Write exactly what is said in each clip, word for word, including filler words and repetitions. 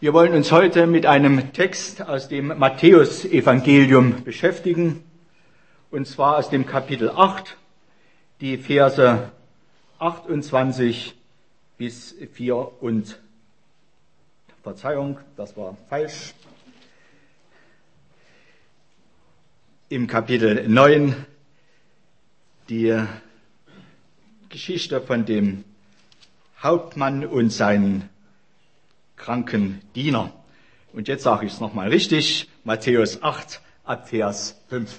Wir wollen uns heute mit einem Text aus dem Matthäus-Evangelium beschäftigen, und zwar aus dem Kapitel acht, die Verse achtundzwanzig bis vier und Verzeihung, das war falsch. Im Kapitel neun die Geschichte von dem Hauptmann und seinen kranken Diener. Und jetzt sage ich es nochmal richtig, Matthäus acht, ab Vers fünf.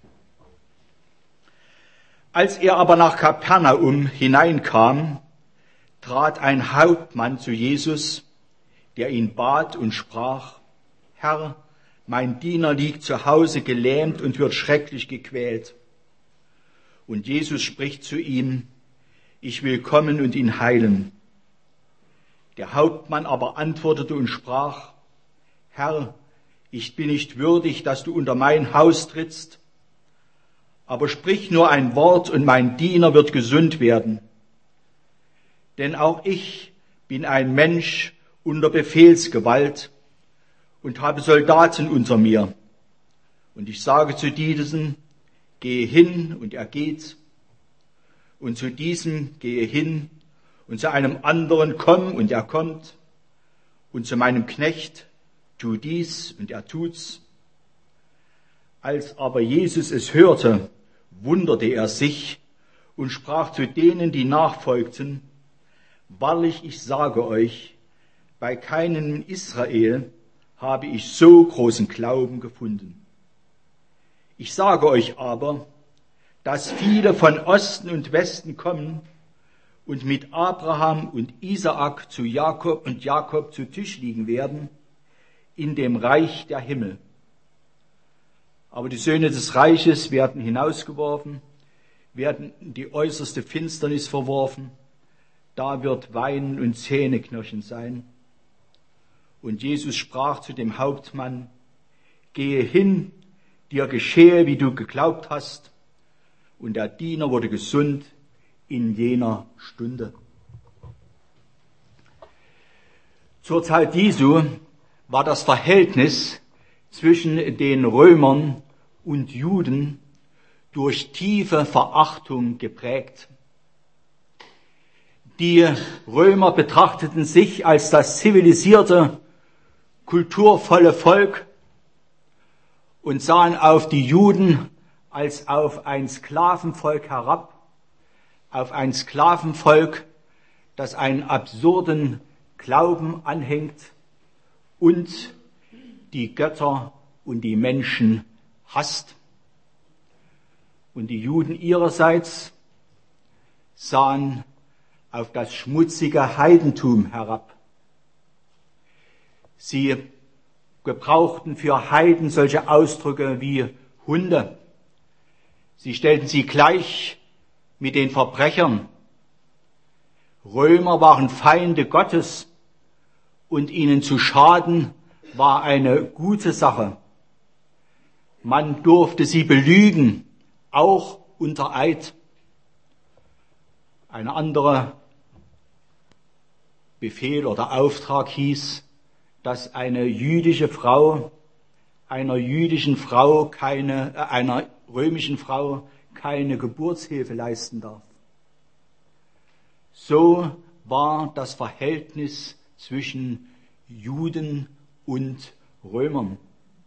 Als er aber nach Kapernaum hineinkam, trat ein Hauptmann zu Jesus, der ihn bat und sprach: Herr, mein Diener liegt zu Hause gelähmt und wird schrecklich gequält. Und Jesus spricht zu ihm: Ich will kommen und ihn heilen. Der Hauptmann aber antwortete und sprach: Herr, ich bin nicht würdig, dass du unter mein Haus trittst, aber sprich nur ein Wort und mein Diener wird gesund werden. Denn auch ich bin ein Mensch unter Befehlsgewalt und habe Soldaten unter mir. Und ich sage zu diesem: Gehe hin, und er geht. Und zu diesem: Gehe hin. Und zu einem anderen: Komm, und er kommt. Und zu meinem Knecht: Tu dies, und er tut's. Als aber Jesus es hörte, wunderte er sich und sprach zu denen, die nachfolgten: Wahrlich, ich sage euch, bei keinem in Israel habe ich so großen Glauben gefunden. Ich sage euch aber, dass viele von Osten und Westen kommen und mit Abraham und Isaak zu Jakob und Jakob zu Tisch liegen werden in dem Reich der Himmel. Aber die Söhne des Reiches werden hinausgeworfen, werden in die äußerste Finsternis verworfen. Da wird Weinen und Zähneknirschen sein. Und Jesus sprach zu dem Hauptmann: Gehe hin, dir geschehe, wie du geglaubt hast. Und der Diener wurde gesund in jener Stunde. Zur Zeit Jesu war das Verhältnis zwischen den Römern und Juden durch tiefe Verachtung geprägt. Die Römer betrachteten sich als das zivilisierte, kulturvolle Volk und sahen auf die Juden als auf ein Sklavenvolk herab, auf ein Sklavenvolk, das einen absurden Glauben anhängt und die Götter und die Menschen hasst. Und die Juden ihrerseits sahen auf das schmutzige Heidentum herab. Sie gebrauchten für Heiden solche Ausdrücke wie Hunde. Sie stellten sie gleich mit den Verbrechern. Römer waren Feinde Gottes und ihnen zu schaden war eine gute Sache. Man durfte sie belügen, auch unter Eid. Eine andere Befehl oder Auftrag hieß, dass eine jüdische Frau einer jüdischen Frau keine, äh, einer römischen Frau keine Geburtshilfe leisten darf. So war das Verhältnis zwischen Juden und Römern.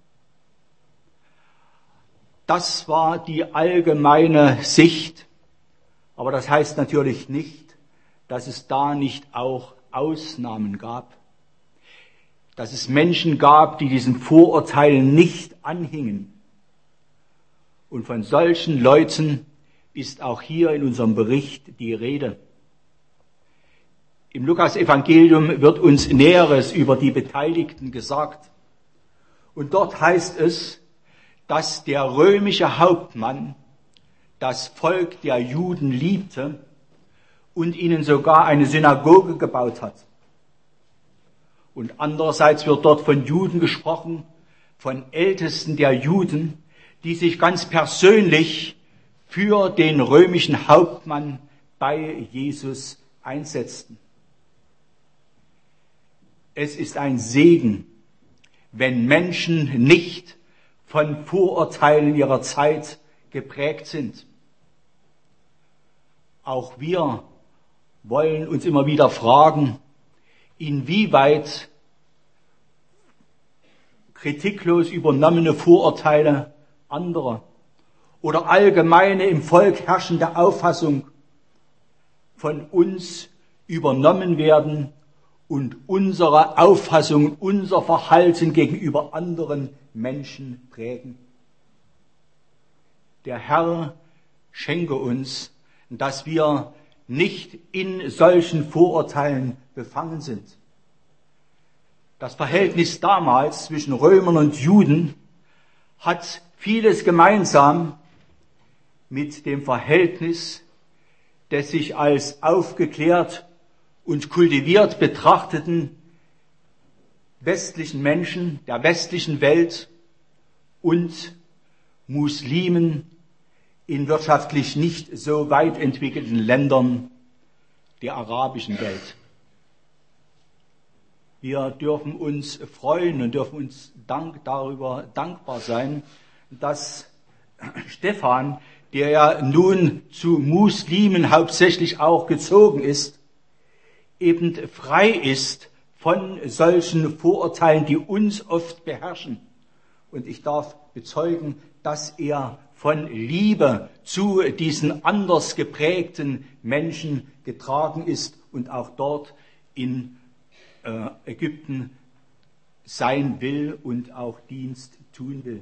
Das war die allgemeine Sicht, aber das heißt natürlich nicht, dass es da nicht auch Ausnahmen gab, dass es Menschen gab, die diesen Vorurteilen nicht anhingen. Und von solchen Leuten ist auch hier in unserem Bericht die Rede. Im Lukas-Evangelium wird uns Näheres über die Beteiligten gesagt. Und dort heißt es, dass der römische Hauptmann das Volk der Juden liebte und ihnen sogar eine Synagoge gebaut hat. Und andererseits wird dort von Juden gesprochen, von Ältesten der Juden, die sich ganz persönlich für den römischen Hauptmann bei Jesus einsetzten. es ist ein Segen, wenn Menschen nicht von Vorurteilen ihrer Zeit geprägt sind. Auch wir wollen uns immer wieder fragen, inwieweit kritiklos übernommene Vorurteile anderer oder allgemeine im Volk herrschende Auffassung von uns übernommen werden und unsere Auffassung, unser Verhalten gegenüber anderen Menschen prägen. Der Herr schenke uns, dass wir nicht in solchen Vorurteilen befangen sind. Das Verhältnis damals zwischen Römern und Juden hat vieles gemeinsam mit dem Verhältnis des sich als aufgeklärt und kultiviert betrachteten westlichen Menschen, der westlichen Welt und Muslimen in wirtschaftlich nicht so weit entwickelten Ländern der arabischen Welt. Wir dürfen uns freuen und dürfen uns dank, darüber dankbar sein, dass Stephan, der ja nun zu Muslimen hauptsächlich auch gezogen ist, eben frei ist von solchen Vorurteilen, die uns oft beherrschen. Und ich darf bezeugen, dass er von Liebe zu diesen anders geprägten Menschen getragen ist und auch dort in äh, Ägypten sein will und auch Dienst tun will.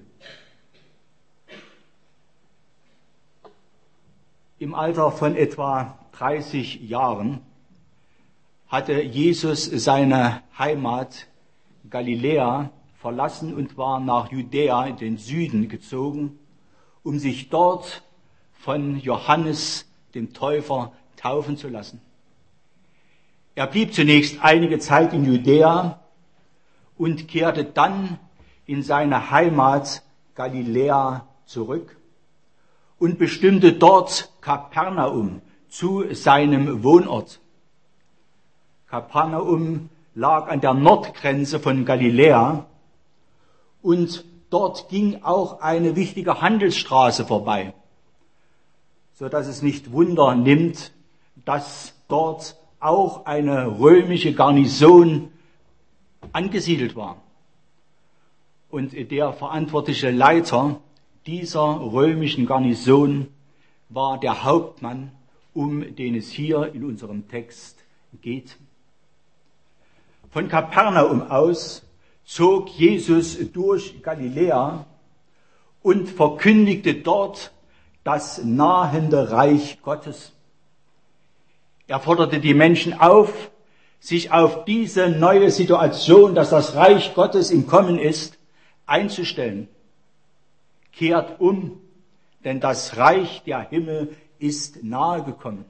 Im Alter von etwa dreißig Jahren hatte Jesus seine Heimat Galiläa verlassen und war nach Judäa in den Süden gezogen, um sich dort von Johannes dem Täufer taufen zu lassen. Er blieb zunächst einige Zeit in Judäa und kehrte dann in seine Heimat Galiläa zurück und bestimmte dort Kapernaum zu seinem Wohnort. Kapernaum lag an der Nordgrenze von Galiläa und dort ging auch eine wichtige Handelsstraße vorbei, so dass es nicht Wunder nimmt, dass dort auch eine römische Garnison angesiedelt war. Und der verantwortliche Leiter dieser römischen Garnison war der Hauptmann, um den es hier in unserem Text geht. Von Kapernaum aus zog Jesus durch Galiläa und verkündigte dort das nahende Reich Gottes. Er forderte die Menschen auf, sich auf diese neue Situation, dass das Reich Gottes im Kommen ist, einzustellen. Kehrt um, denn das Reich der Himmel ist nahe gekommen.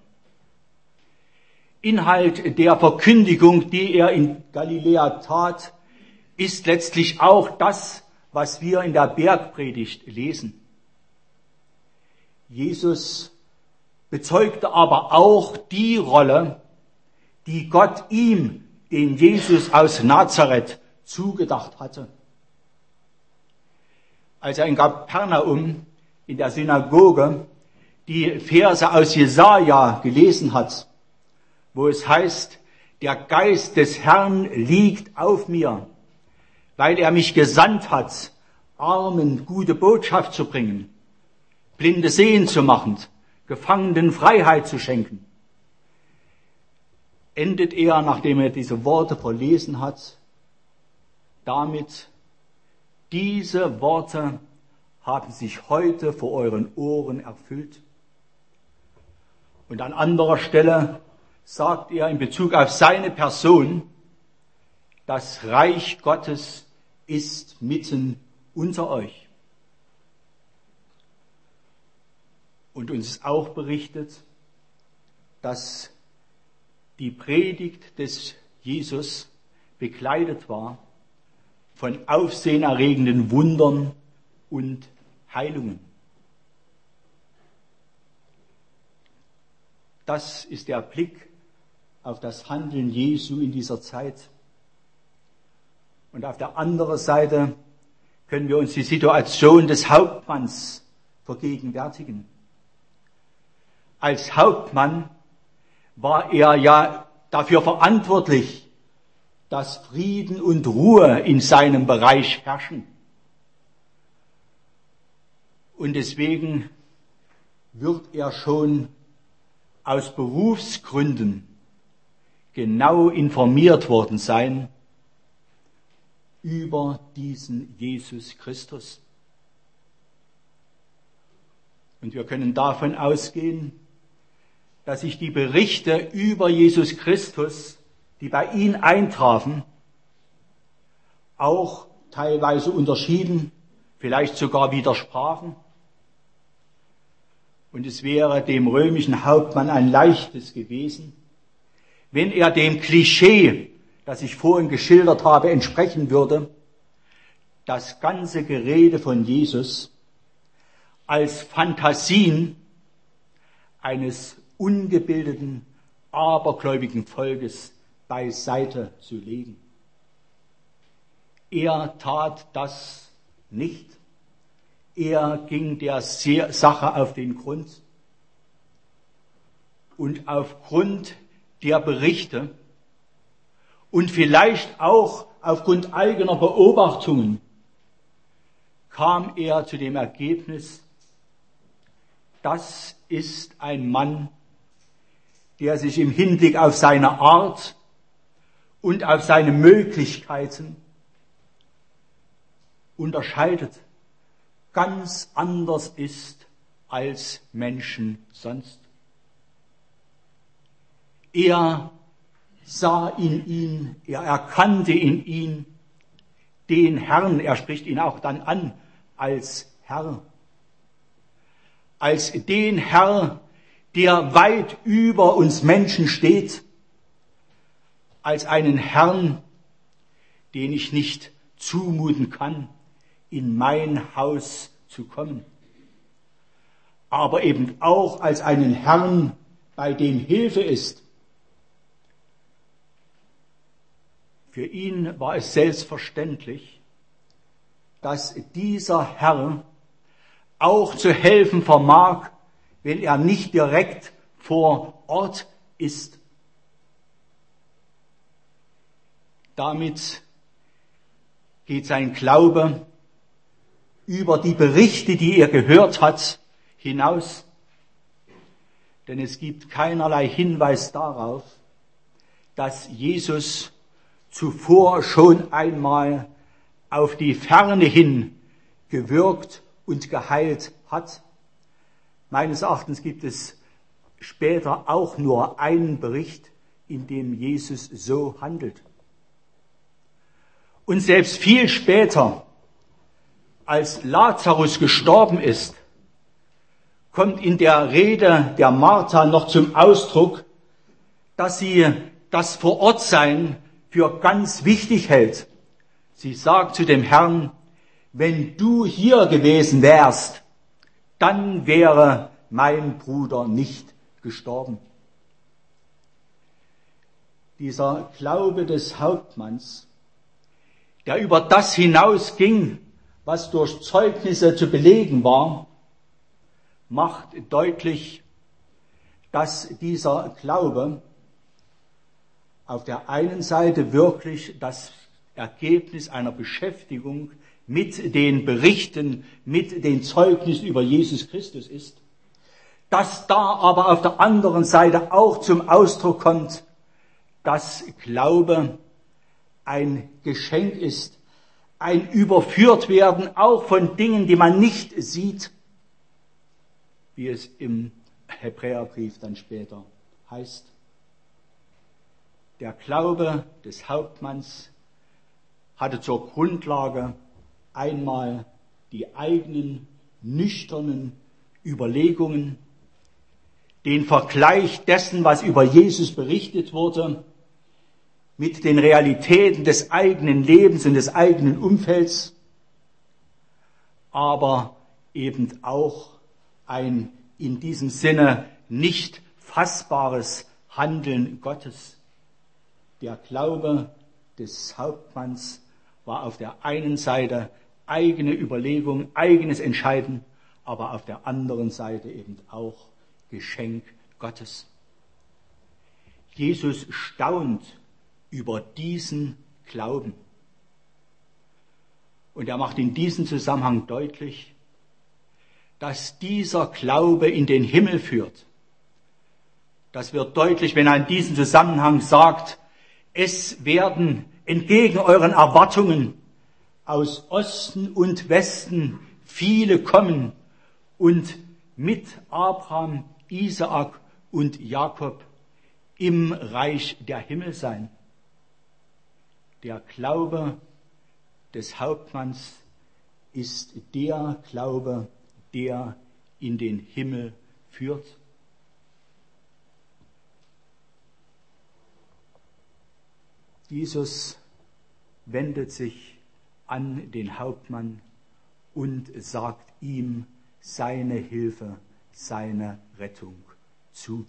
Inhalt der Verkündigung, die er in Galiläa tat, ist letztlich auch das, was wir in der Bergpredigt lesen. Jesus bezeugte aber auch die Rolle, die Gott ihm, den Jesus aus Nazareth, zugedacht hatte. Als er in Kapernaum in der Synagoge die Verse aus Jesaja gelesen hat, wo es heißt, der Geist des Herrn liegt auf mir, weil er mich gesandt hat, Armen gute Botschaft zu bringen, Blinde sehen zu machen, Gefangenen Freiheit zu schenken, endet er, nachdem er diese Worte verlesen hat, damit: Diese Worte haben sich heute vor euren Ohren erfüllt. Und an anderer Stelle sagt er in Bezug auf seine Person, das Reich Gottes ist mitten unter euch. Und uns ist auch berichtet, dass die Predigt des Jesus bekleidet war von aufsehenerregenden Wundern und Heilungen. Das ist der Blick auf das Handeln Jesu in dieser Zeit. Und auf der anderen Seite können wir uns die Situation des Hauptmanns vergegenwärtigen. Als Hauptmann war er ja dafür verantwortlich, dass Frieden und Ruhe in seinem Bereich herrschen. Und deswegen wird er schon aus Berufsgründen genau informiert worden sein über diesen Jesus Christus. Und wir können davon ausgehen, dass sich die Berichte über Jesus Christus, die bei ihm eintrafen, auch teilweise unterschieden, vielleicht sogar widersprachen. Und es wäre dem römischen Hauptmann ein leichtes gewesen, wenn er dem Klischee, das ich vorhin geschildert habe, entsprechen würde, das ganze Gerede von Jesus als Fantasien eines ungebildeten, abergläubigen Volkes beiseite zu legen. Er tat das nicht. Er ging der Sache auf den Grund. Und aufgrund der Berichte und vielleicht auch aufgrund eigener Beobachtungen kam er zu dem Ergebnis, das ist ein Mann, der sich im Hinblick auf seine Art und auf seine Möglichkeiten unterscheidet, ganz anders ist als Menschen sonst. Er sah in ihn, er erkannte in ihn den Herrn, er spricht ihn auch dann an als Herr, als den Herr, der weit über uns Menschen steht, als einen Herrn, den ich nicht zumuten kann, in mein Haus zu kommen, aber eben auch als einen Herrn, bei dem Hilfe ist. Für ihn war es selbstverständlich, dass dieser Herr auch zu helfen vermag, wenn er nicht direkt vor Ort ist. Damit geht sein Glaube über die Berichte, die er gehört hat, hinaus. Denn es gibt keinerlei Hinweis darauf, dass Jesus zuvor schon einmal auf die Ferne hin gewirkt und geheilt hat. Meines Erachtens gibt es später auch nur einen Bericht, in dem Jesus so handelt. Und selbst viel später, als Lazarus gestorben ist, kommt in der Rede der Martha noch zum Ausdruck, dass sie das Vorortsein für ganz wichtig hält. Sie sagt zu dem Herrn, wenn du hier gewesen wärst, dann wäre mein Bruder nicht gestorben. Dieser Glaube des Hauptmanns, der über das hinausging, was durch Zeugnisse zu belegen war, macht deutlich, dass dieser Glaube auf der einen Seite wirklich das Ergebnis einer Beschäftigung mit den Berichten, mit den Zeugnissen über Jesus Christus ist, dass da aber auf der anderen Seite auch zum Ausdruck kommt, dass Glaube ein Geschenk ist, ein Überführtwerden auch von Dingen, die man nicht sieht, wie es im Hebräerbrief dann später heißt. Der Glaube des Hauptmanns hatte zur Grundlage einmal die eigenen nüchternen Überlegungen, den Vergleich dessen, was über Jesus berichtet wurde, mit den Realitäten des eigenen Lebens und des eigenen Umfelds, aber eben auch ein in diesem Sinne nicht fassbares Handeln Gottes. Der Glaube des Hauptmanns war auf der einen Seite eigene Überlegung, eigenes Entscheiden, aber auf der anderen Seite eben auch Geschenk Gottes. Jesus staunt über diesen Glauben. Und er macht in diesem Zusammenhang deutlich, dass dieser Glaube in den Himmel führt. Das wird deutlich, wenn er in diesem Zusammenhang sagt, es werden entgegen euren Erwartungen aus Osten und Westen viele kommen und mit Abraham, Isaak und Jakob im Reich der Himmel sein. Der Glaube des Hauptmanns ist der Glaube, der in den Himmel führt. Jesus wendet sich an den Hauptmann und sagt ihm seine Hilfe, seine Rettung zu.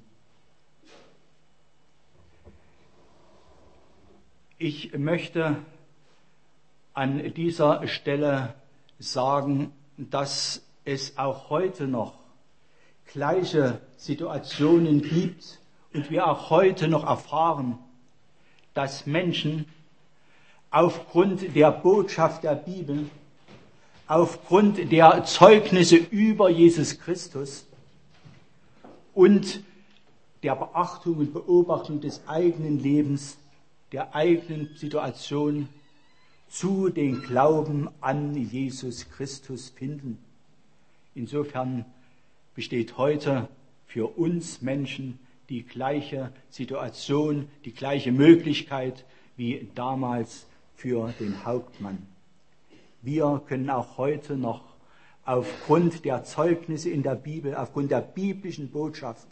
Ich möchte an dieser Stelle sagen, dass es auch heute noch gleiche Situationen gibt und wir auch heute noch erfahren, dass Menschen aufgrund der Botschaft der Bibel, aufgrund der Zeugnisse über Jesus Christus und der Beachtung und Beobachtung des eigenen Lebens, der eigenen Situation zu den Glauben an Jesus Christus finden. Insofern besteht heute für uns Menschen die gleiche Situation, die gleiche Möglichkeit wie damals für den Hauptmann. Wir können auch heute noch aufgrund der Zeugnisse in der Bibel, aufgrund der biblischen Botschaft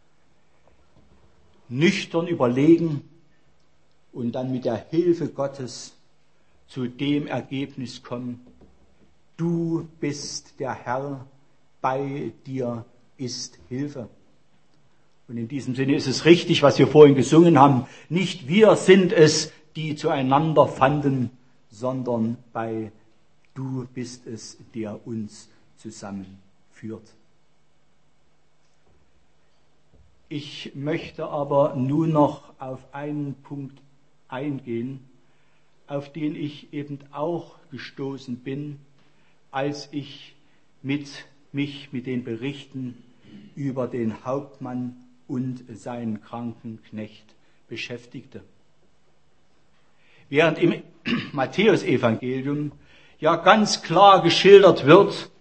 nüchtern überlegen und dann mit der Hilfe Gottes zu dem Ergebnis kommen, du bist der Herr, bei dir ist Hilfe. Und in diesem Sinne ist es richtig, was wir vorhin gesungen haben. Nicht wir sind es, die zueinander fanden, sondern bei du bist es, der uns zusammenführt. Ich möchte aber nun noch auf einen Punkt eingehen, auf den ich eben auch gestoßen bin, als ich mit, mich mit den Berichten über den Hauptmann und seinen kranken Knecht beschäftigte. Während im Matthäusevangelium ja ganz klar geschildert wird,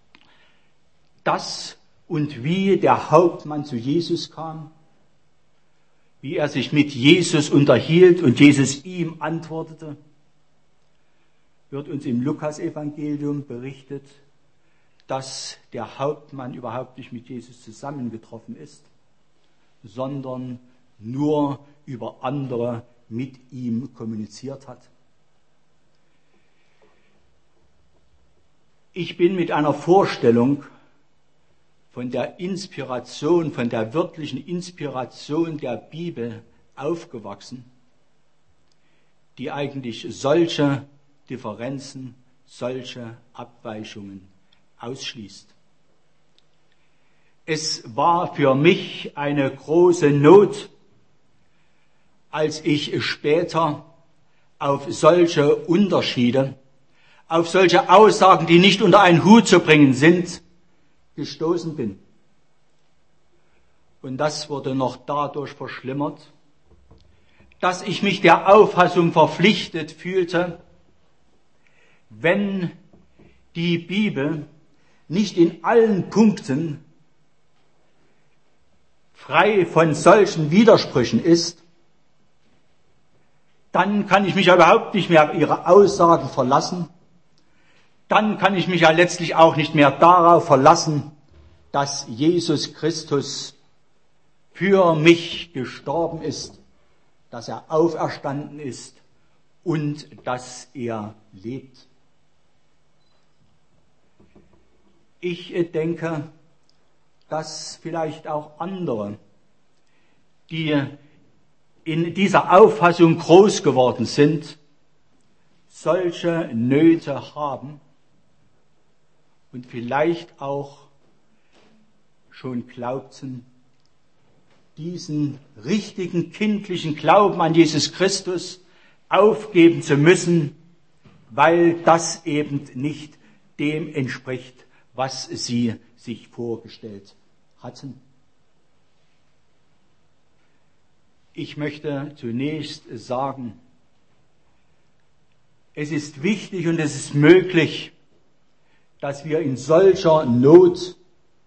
dass und wie der Hauptmann zu Jesus kam, wie er sich mit Jesus unterhielt und Jesus ihm antwortete, wird uns im Lukasevangelium berichtet, dass der Hauptmann überhaupt nicht mit Jesus zusammengetroffen ist, sondern nur über andere mit ihm kommuniziert hat. Ich bin mit einer Vorstellung von der Inspiration, von der wörtlichen Inspiration der Bibel aufgewachsen, die eigentlich solche Differenzen, solche Abweichungen ausschließt. Es war für mich eine große Not, als ich später auf solche Unterschiede, auf solche Aussagen, die nicht unter einen Hut zu bringen sind, gestoßen bin. Und das wurde noch dadurch verschlimmert, dass ich mich der Auffassung verpflichtet fühlte, wenn die Bibel nicht in allen Punkten frei von solchen Widersprüchen ist, dann kann ich mich ja überhaupt nicht mehr auf ihre Aussagen verlassen. Dann kann ich mich ja letztlich auch nicht mehr darauf verlassen, dass Jesus Christus für mich gestorben ist, dass er auferstanden ist und dass er lebt. Ich denke, dass vielleicht auch andere, die in dieser Auffassung groß geworden sind, solche Nöte haben und vielleicht auch schon glaubten, diesen richtigen kindlichen Glauben an Jesus Christus aufgeben zu müssen, weil das eben nicht dem entspricht, was sie sich vorgestellt hatten. Ich möchte zunächst sagen, es ist wichtig und es ist möglich, dass wir in solcher Not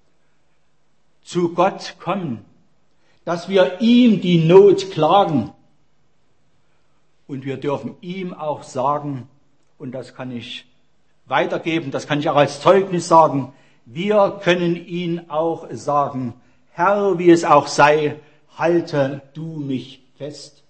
zu Gott kommen, dass wir ihm die Not klagen. Und wir dürfen ihm auch sagen, und das kann ich weitergeben, das kann ich auch als Zeugnis sagen, wir können ihn auch sagen, Herr, wie es auch sei, halte du mich fest.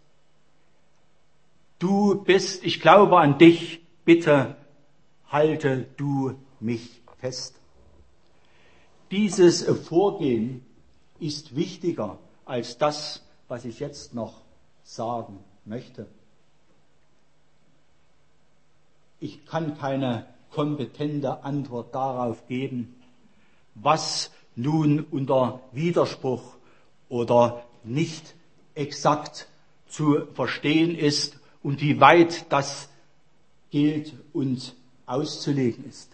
Du bist, ich glaube an dich, bitte halte du mich fest. Dieses Vorgehen ist wichtiger als das, was ich jetzt noch sagen möchte. Ich kann keine kompetente Antwort darauf geben, was nun unter Widerspruch oder nicht exakt zu verstehen ist und wie weit das gilt und auszulegen ist.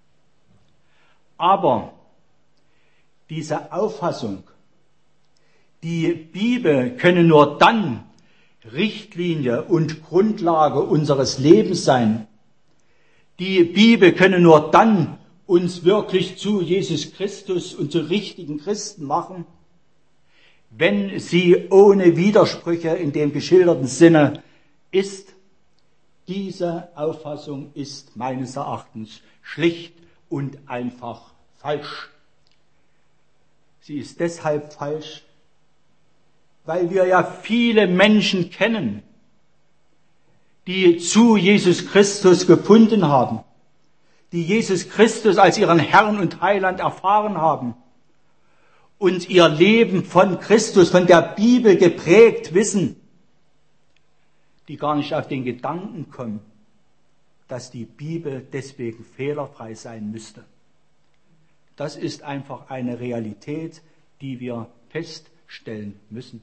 Aber diese Auffassung, die Bibel könne nur dann Richtlinie und Grundlage unseres Lebens sein. Die Bibel könne nur dann uns wirklich zu Jesus Christus und zu richtigen Christen machen, wenn sie ohne Widersprüche in dem geschilderten Sinne ist. Diese Auffassung ist meines Erachtens schlicht und einfach falsch. Sie ist deshalb falsch, weil wir ja viele Menschen kennen, die zu Jesus Christus gefunden haben, die Jesus Christus als ihren Herrn und Heiland erfahren haben und ihr Leben von Christus, von der Bibel geprägt wissen, die gar nicht auf den Gedanken kommen, dass die Bibel deswegen fehlerfrei sein müsste. Das ist einfach eine Realität, die wir feststellen müssen.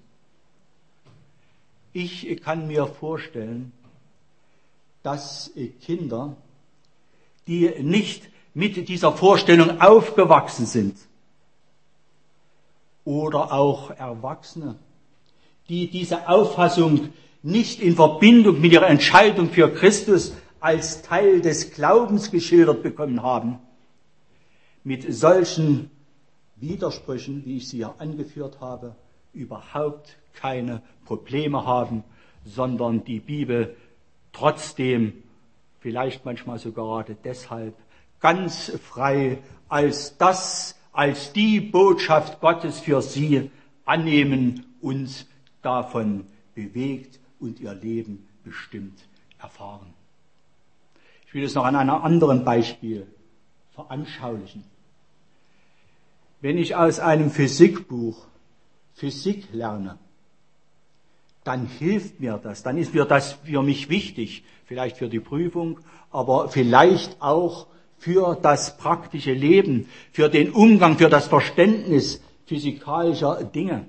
Ich kann mir vorstellen, dass Kinder, die nicht mit dieser Vorstellung aufgewachsen sind, oder auch Erwachsene, die diese Auffassung nicht in Verbindung mit ihrer Entscheidung für Christus als Teil des Glaubens geschildert bekommen haben, mit solchen Widersprüchen, wie ich sie ja angeführt habe, überhaupt keine Probleme haben, sondern die Bibel trotzdem, vielleicht manchmal sogar gerade deshalb, ganz frei als das, als die Botschaft Gottes für sie annehmen und davon bewegt und ihr Leben bestimmt erfahren. Ich will es noch an einem anderen Beispiel veranschaulichen. Wenn ich aus einem Physikbuch Physik lerne, dann hilft mir das, dann ist mir das für mich wichtig, vielleicht für die Prüfung, aber vielleicht auch für das praktische Leben, für den Umgang, für das Verständnis physikalischer Dinge.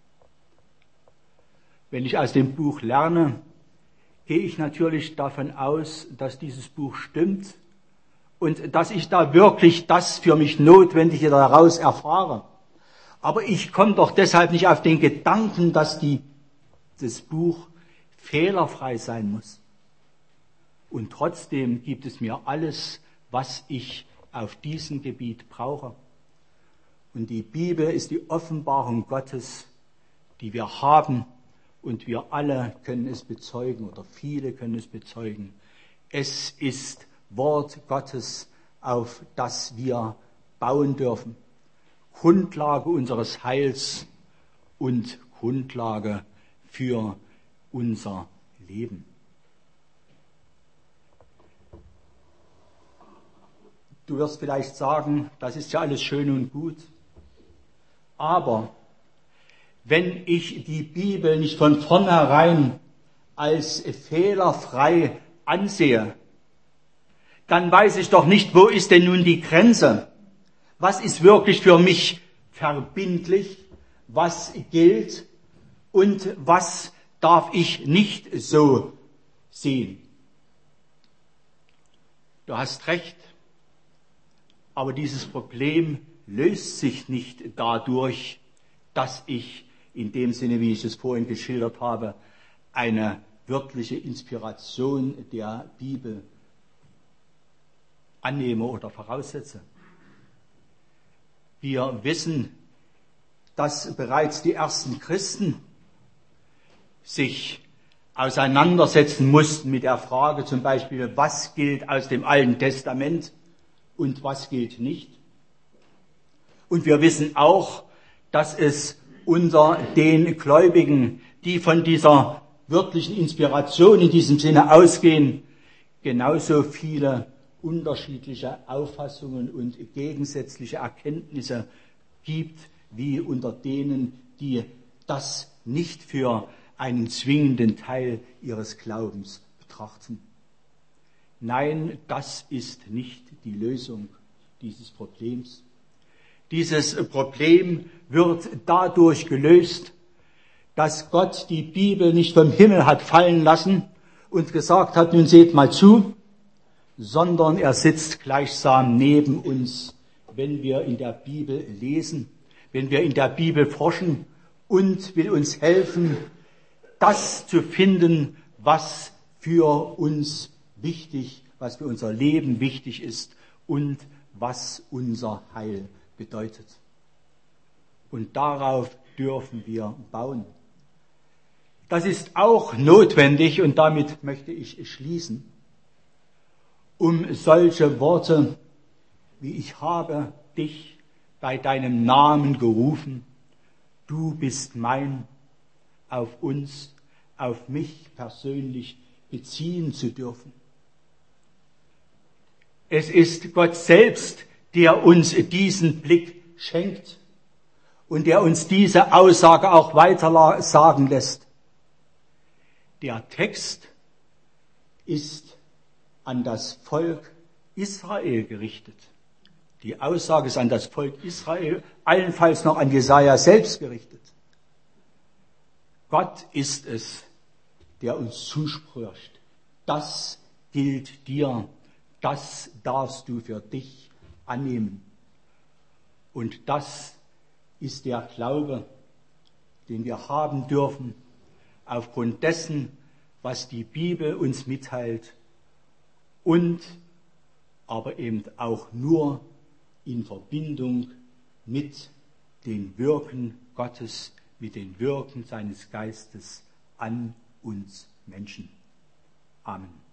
Wenn ich aus dem Buch lerne, gehe ich natürlich davon aus, dass dieses Buch stimmt und dass ich da wirklich das für mich Notwendige daraus erfahre. Aber ich komme doch deshalb nicht auf den Gedanken, dass die, das Buch fehlerfrei sein muss. Und trotzdem gibt es mir alles, was ich auf diesem Gebiet brauche. Und die Bibel ist die Offenbarung Gottes, die wir haben. Und wir alle können es bezeugen, oder viele können es bezeugen. Es ist Wort Gottes, auf das wir bauen dürfen. Grundlage unseres Heils und Grundlage für unser Leben. Du wirst vielleicht sagen, das ist ja alles schön und gut. Aber wenn ich die Bibel nicht von vornherein als fehlerfrei ansehe, dann weiß ich doch nicht, wo ist denn nun die Grenze? Was ist wirklich für mich verbindlich? Was gilt? Und was darf ich nicht so sehen? Du hast recht, aber dieses Problem löst sich nicht dadurch, dass ich in dem Sinne, wie ich es vorhin geschildert habe, eine wörtliche Inspiration der Bibel annehme oder voraussetze. Wir wissen, dass bereits die ersten Christen sich auseinandersetzen mussten mit der Frage zum Beispiel, was gilt aus dem Alten Testament und was gilt nicht. Und wir wissen auch, dass es unter den Gläubigen, die von dieser wörtlichen Inspiration in diesem Sinne ausgehen, genauso viele unterschiedliche Auffassungen und gegensätzliche Erkenntnisse gibt, wie unter denen, die das nicht für einen zwingenden Teil ihres Glaubens betrachten. Nein, das ist nicht die Lösung dieses Problems. Dieses Problem wird dadurch gelöst, dass Gott die Bibel nicht vom Himmel hat fallen lassen und gesagt hat, nun seht mal zu, sondern er sitzt gleichsam neben uns, wenn wir in der Bibel lesen, wenn wir in der Bibel forschen und will uns helfen, das zu finden, was für uns wichtig, was für unser Leben wichtig ist und was unser Heil bedeutet. Und darauf dürfen wir bauen. Das ist auch notwendig, und damit möchte ich schließen, um solche Worte wie ich habe dich bei deinem Namen gerufen, du bist mein, auf uns, auf mich persönlich beziehen zu dürfen. Es ist Gott selbst, der uns diesen Blick schenkt und der uns diese Aussage auch weiter sagen lässt. Der Text ist an das Volk Israel gerichtet. Die Aussage ist an das Volk Israel, allenfalls noch an Jesaja selbst gerichtet. Gott ist es, der uns zuspricht. Das gilt dir, das darfst du für dich annehmen. Und das ist der Glaube, den wir haben dürfen, aufgrund dessen, was die Bibel uns mitteilt und aber eben auch nur in Verbindung mit den Wirken Gottes, mit den Wirken seines Geistes an uns Menschen. Amen.